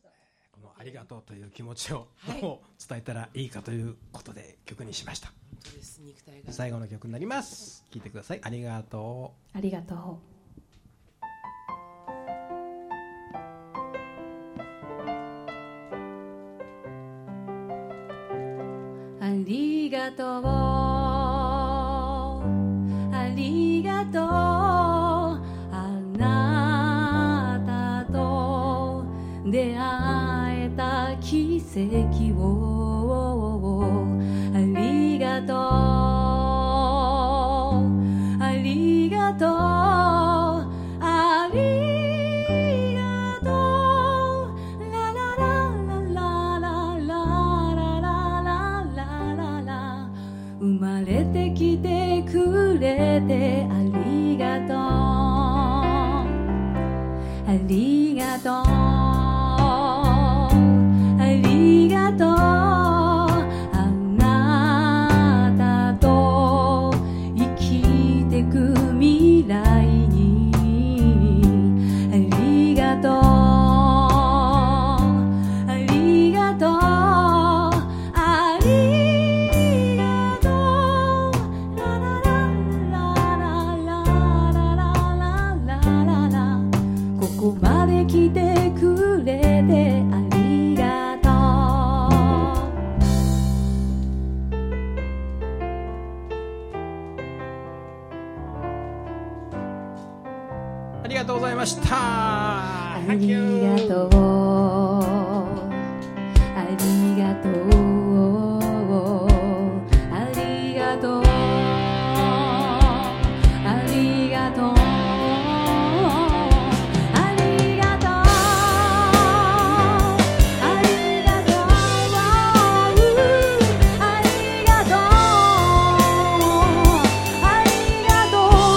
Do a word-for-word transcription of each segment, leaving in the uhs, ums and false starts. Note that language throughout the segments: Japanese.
このありがとうという気持ちをどう伝えたらいいかということで曲にしました。 本当です。肉体が最後の曲になります。聴いてください。ありがとう。 ありがとう。ありがとう、ありがとう、あなたと出会えた奇跡を。ありがとう、ありがとう、ありがとう、ラララララララララララ、生まれてきてくれてありがとう、ありがとう、ありがとう、あなたと生きてく未来にありがとう、ありがとう、ありがとう、ララララララララララ、ここまで来てくれてありがとう。 ありがとうございました。 ありがとう、ありがとう、ありがとう、ありがとう、ありがとう、ありがとう、ありがとう、ありがとう。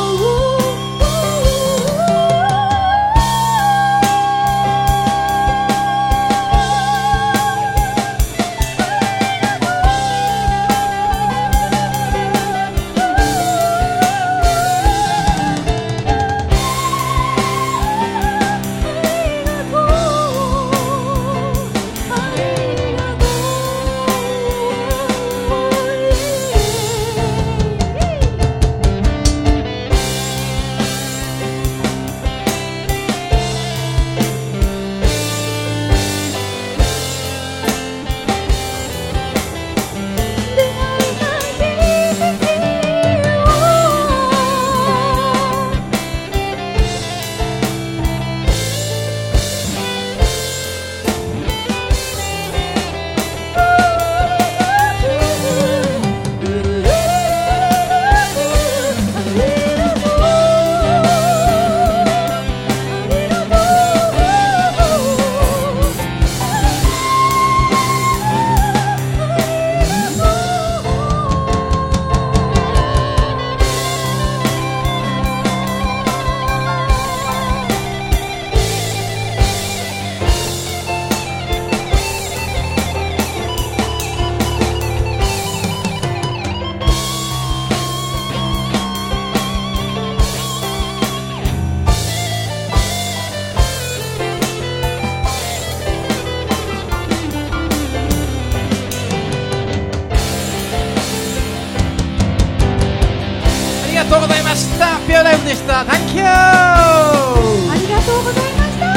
ありがとうございました。ピュアライフでした。Thank you。 ありがとうございました。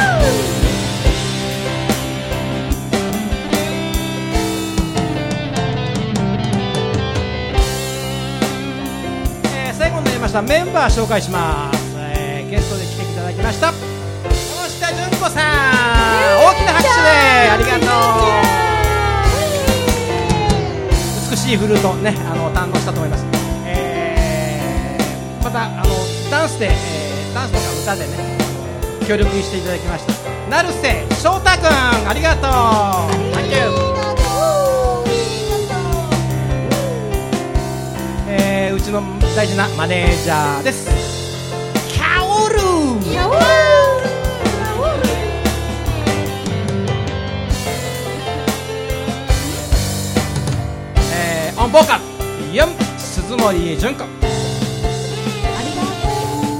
えー、最後になりましたメンバー紹介します。えー、ゲストで来ていただきました山下純子さん、大きな拍手でありがとう。美しいフルートね、あの堪能したと思います。えー、またあのダンスで、えー、ダンスとか歌でね協力していただきました成瀬翔太くん、ありがとう。Thank you。えー、うちの大事なマネージャーです。キャオルー、えー、オンボーカルユン鈴森純子、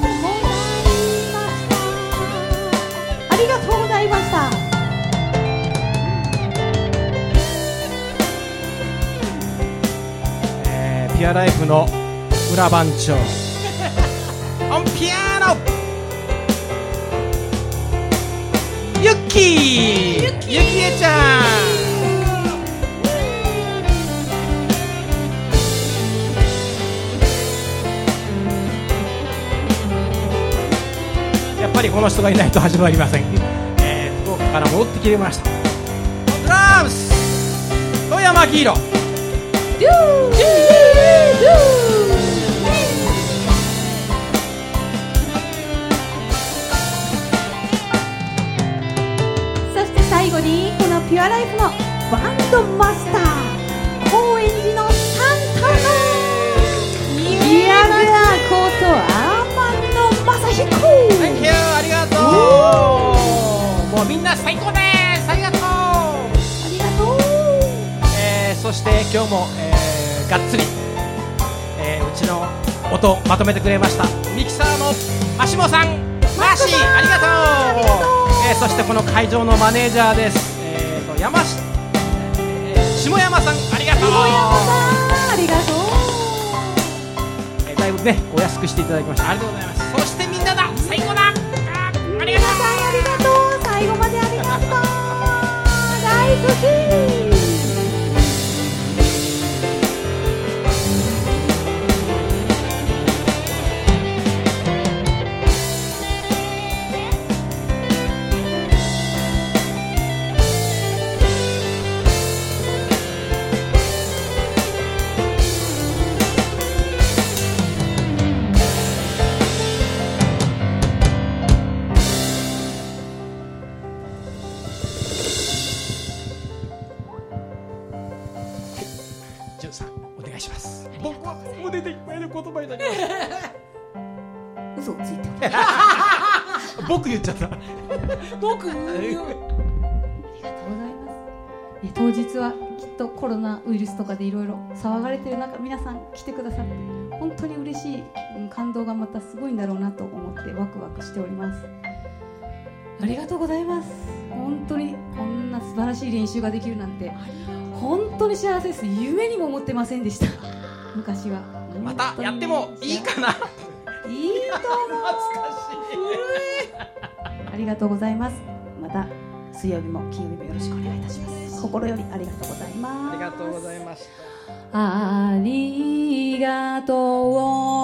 ありがとうございました。 ピュアライフの裏番長オンピアノユッキーユキエちゃん。やっぱりこの人がいないと始まりません。えー、福岡から戻ってきてました。ドラムス富山黄色ドゥーそして最後にこのピュアライフのバンドマスター高円寺のサンタの宮川こと天野正彦。 Thank you ありがとう。もうみんな最高です。ありがとうありがとう。 えー、そして今日も、えー、がっつり、えー、うちの音まとめてくれましたミキサーのマシモさんマーシーありがとう。えー、そしてこの会場のマネージャーです、えー、と山し、えー、下山さんありがとう。 下山さんありがとう。 えー、だいぶねお安くしていただきました。ありがとうございます。そしてみんなだ最高だ。あありがとう。 皆さんありがとう。最後までありがとう。大好き。 ジュンさんお願いします。僕は胸でいっぱいの言葉になります嘘をついており僕言っちゃった僕ありがとうございます、ね、当日はきっとコロナウイルスとかでいろいろ騒がれてる中皆さん来てくださって本当に嬉しい感動がまたすごいんだろうなと思ってワクワクしております。ありがとうございます。本当にこんな素晴らしい練習ができるなんて本当に幸せです。夢にも思ってませんでした昔は。 またやってもいいかな。 いいと思う。 懐かしいありがとうございます。また水曜日も金曜日もよろしくお願いいたします。心よりありがとうございます。 ありがとうございました。 ありがとう。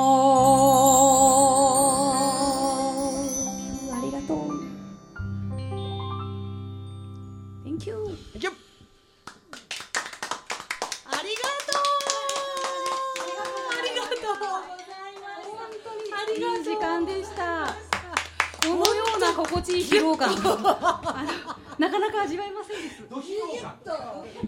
ありがとう。Thank you。 Thank you。 ありがとう。ありがとう。本当にいい時間でした。このような心地いい疲労感あのなかなか味わえませんです。 ド疲労感